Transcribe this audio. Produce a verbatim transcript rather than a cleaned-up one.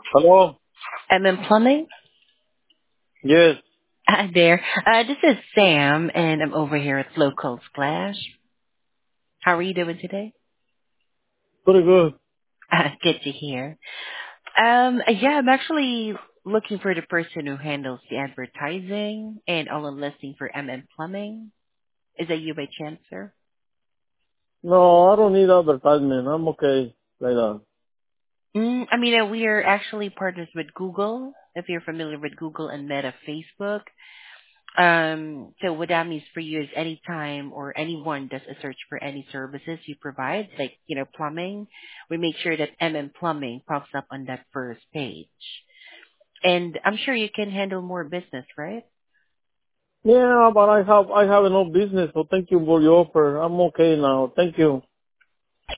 Hello? M M Plumbing. Yes. Hi there. Uh, this is Sam, and I'm over here at Local Splash. How are you doing today? Pretty good. Uh, good to hear. Um, yeah, I'm actually looking for the person who handles the advertising and all the listing for M M Plumbing. Is that you by chance, sir? No, I don't need advertisement. I'm okay like that. Mm, I mean, uh, we are actually partners with Google. If you're familiar with Google and Meta Facebook. Um, so what that means for you is anytime or anyone does a search for any services you provide, like, you know, plumbing, we make sure that M M Plumbing pops up on that first page. And I'm sure you can handle more business, right? Yeah, but I have I have no business, so thank you for your offer. I'm okay now. Thank you.